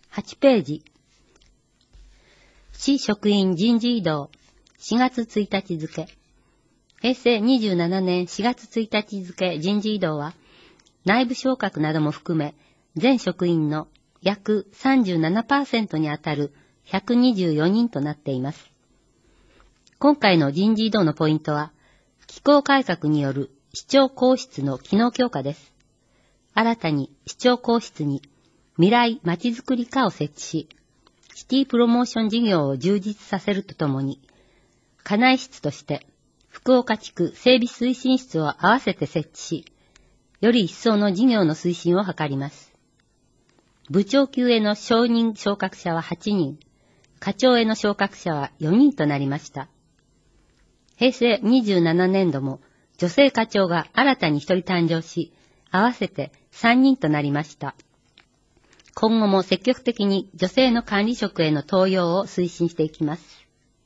8ページ。市職員人事異動、4月1日付。平成27年4月1日付人事異動は、内部昇格なども含め、全職員の約 37% にあたる124人となっています。今回の人事異動のポイントは、機構改革による市長公室の機能強化です。新たに市長公室に未来まちづくり課を設置し、シティプロモーション事業を充実させるとともに、課内室として福岡地区整備推進室を合わせて設置し、より一層の事業の推進を図ります。部長級への昇任昇格者は8人、課長への昇格者は4人となりました。平成27年度も女性課長が新たに1人誕生し、合わせて3人となりました。今後も積極的に女性の管理職への登用を推進していきます。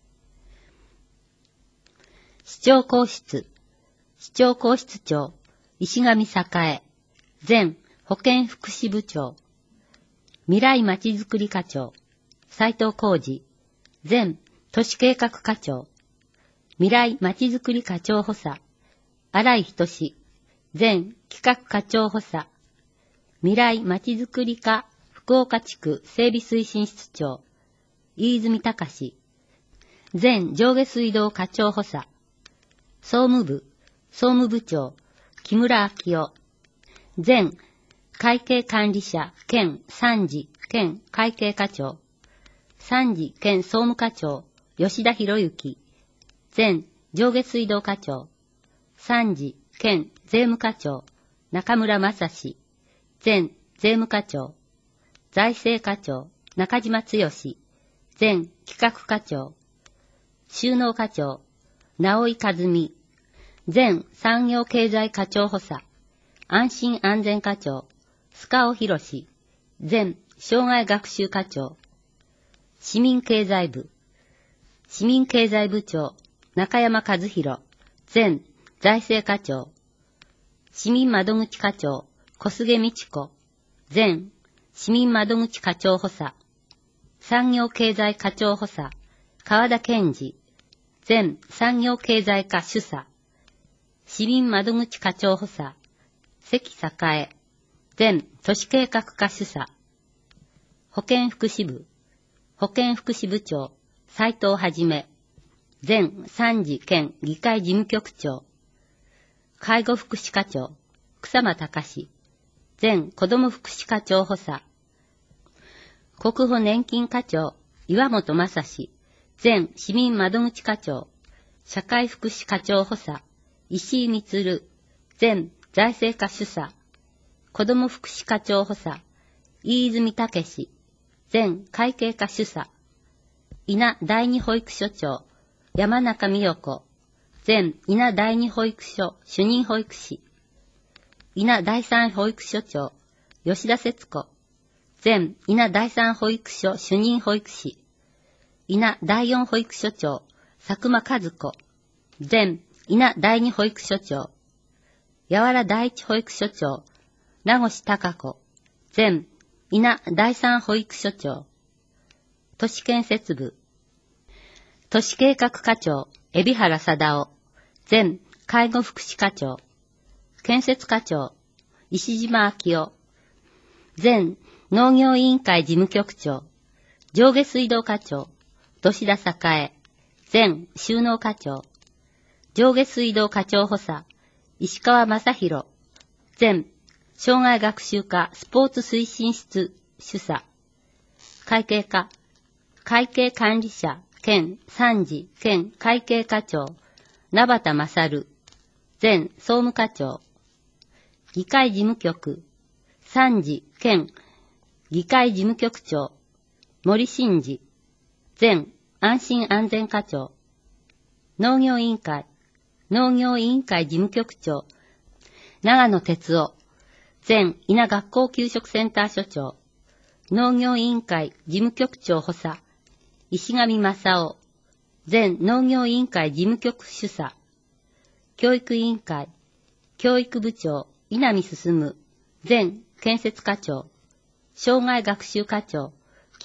市長公室、市長公室長、石上栄、前保健福祉部長、未来まちづくり課長、斉藤浩二、前都市計画課長、未来まちづくり課長補佐、新井仁、前企画課長補佐、未来まちづくり課福岡地区整備推進室長、飯泉隆、前上下水道課長補佐、総務部、総務部長、木村明夫、前会計管理者兼参事兼会計課長、参事兼総務課長、吉田博之、前上下水道課長、参事兼税務課長、中村正史、前税務課長、財政課長、中島剛、前企画課長、収納課長、直井和美、前産業経済課長補佐、安心安全課長、須尾博、前障害学習課長、市民経済部、市民経済部長、中山和弘、前財政課長、市民窓口課長、小菅美智子、前市民窓口課長補佐、産業経済課長補佐、川田健二、前産業経済課主査、市民窓口課長補佐、関栄、前都市計画課主査、保健福祉部、保健福祉部長、斉藤はじめ、前参事兼議会事務局長、介護福祉課長、草間隆、前子ども福祉課長補佐、国保年金課長、岩本正史、前市民窓口課長、社会福祉課長補佐、石井充、前財政課主査、子ども福祉課長補佐、飯泉武、前会計課主査、稲第二保育所長、山中美代子、前稲第二保育所主任保育士、稲第三保育所長、吉田節子、前稲第三保育所主任保育士、稲第四保育所長、佐久間和子、前稲第二保育所長、八原第一保育所長、名越貴子、前稲第三保育所長、都市建設部、都市計画課長、海老原貞夫、前介護福祉課長、建設課長、石島明夫、前農業委員会事務局長、上下水道課長、土田栄、前収納課長、上下水道課長補佐、石川正宏、前障害学習課スポーツ推進室主査、会計課、会計管理者兼参事兼会計課長、名畑勝、前総務課長、議会事務局、参事兼議会事務局長、森真二、前安心安全課長、農業委員会事務局長、長野哲夫、前稲学校給食センター所長、農業委員会事務局長補佐、石上正夫、前農業委員会事務局主査、教育委員会、教育部長、稲見進、前建設課長、障害学習課長、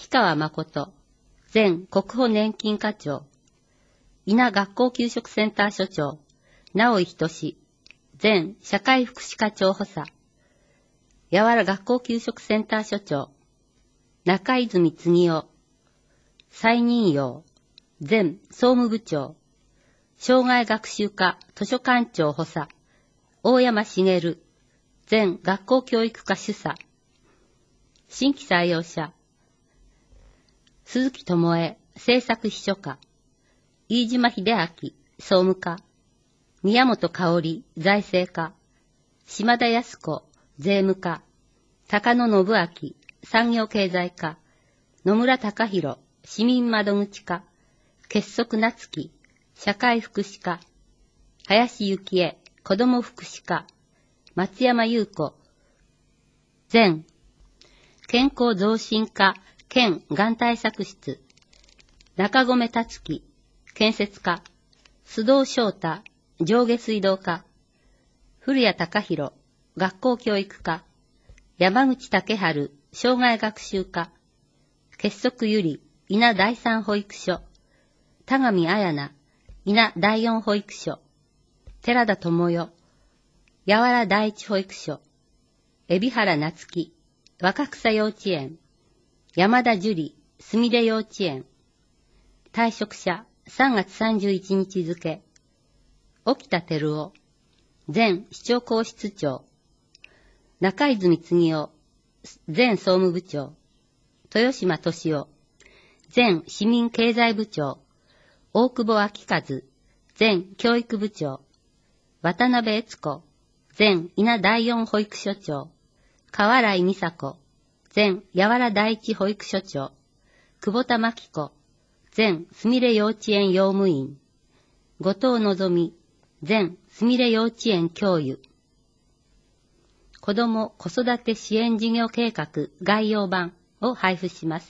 秋川誠、前国保年金課長、伊那学校給食センター所長、直井仁、前社会福祉課長補佐、やわら学校給食センター所長、中泉次夫、再任用、前総務部長、障害学習課図書館長補佐、大山茂、前学校教育課主査、新規採用者、鈴木智恵政策秘書課、飯島秀明総務課、宮本香織財政課、島田康子税務課、高野信明産業経済課、野村隆弘市民窓口課、結束夏樹社会福祉課、林幸恵子ども福祉課、松山優子前健康増進課県がん対策室、中込達樹建設課、須藤翔太上下水道課、古谷隆弘学校教育課、山口武春障害学習課、結束ゆり伊那第三保育所、田上彩奈伊那第四保育所、寺田智代八原第一保育所、海老原夏樹若草幼稚園、山田樹里すみれ幼稚園、退職者3月31日付、沖田照夫前市長公室長、中泉次夫前総務部長、豊島俊夫前市民経済部長、大久保昭和前教育部長、渡辺悦子前伊那第四保育所長、河原井美佐子前八原第一保育所長、久保田真紀子前すみれ幼稚園用務員、後藤のぞみ前すみれ幼稚園教諭。子ども子育て支援事業計画概要版を配布します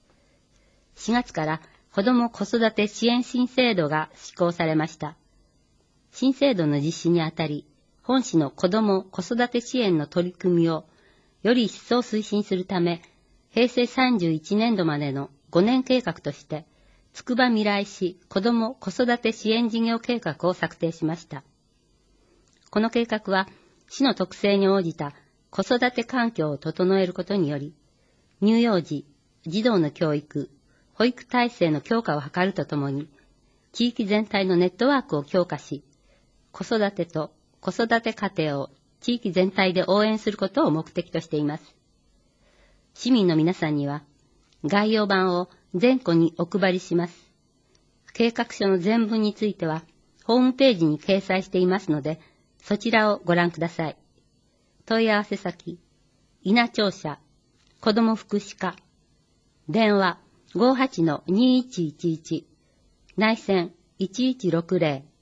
。4月から子ども子育て支援新制度が施行されました。新制度の実施にあたり、本市の子ども子育て支援の取り組みをより一層推進するため、平成31年度までの5年計画として、つくばみらい市子ども子育て支援事業計画を策定しました。この計画は、市の特性に応じた子育て環境を整えることにより、乳幼児、児童の教育、保育体制の強化を図るとともに、地域全体のネットワークを強化し、子育てと子育て家庭を地域全体で応援することを目的としています。市民の皆さんには、概要版を全戸にお配りします。計画書の全文については、ホームページに掲載していますので、そちらをご覧ください。問い合わせ先、伊那庁舎、子ども福祉課、電話 58-2111、内線1160